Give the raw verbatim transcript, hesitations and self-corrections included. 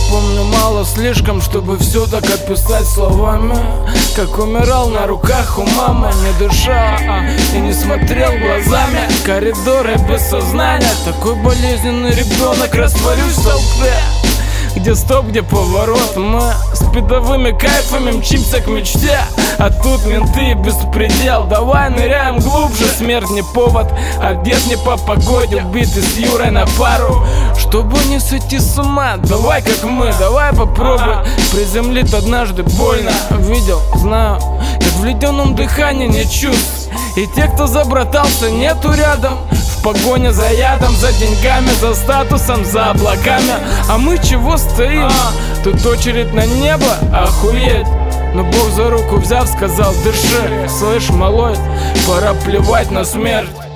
помню мало слишком, чтобы все так описать словами. Как умирал на руках у мамы, не дыша и не смотрел глазами. Коридоры без сознания, такой болезненный ребенок. Растворюсь в толпе, где стоп, где поворот. Мы с пидовыми кайфами мчимся к мечте, а тут менты и беспредел. Давай ныряем глубже, смерть не повод, а дед не по погоде, убитый с Юрой на пару. Чтобы не сойти с ума, давай как мы, давай попробуй. Приземлит однажды больно, видел, знаю, как в ледяном дыхании не чувств. И те, кто забратался, нету рядом. В погоне за ядом, за деньгами, за статусом, за облаками. А мы чего стоим? Тут очередь на небо, охуеть. Но Бог за руку взяв, сказал: дыши, слышь, малой, пора плевать на смерть.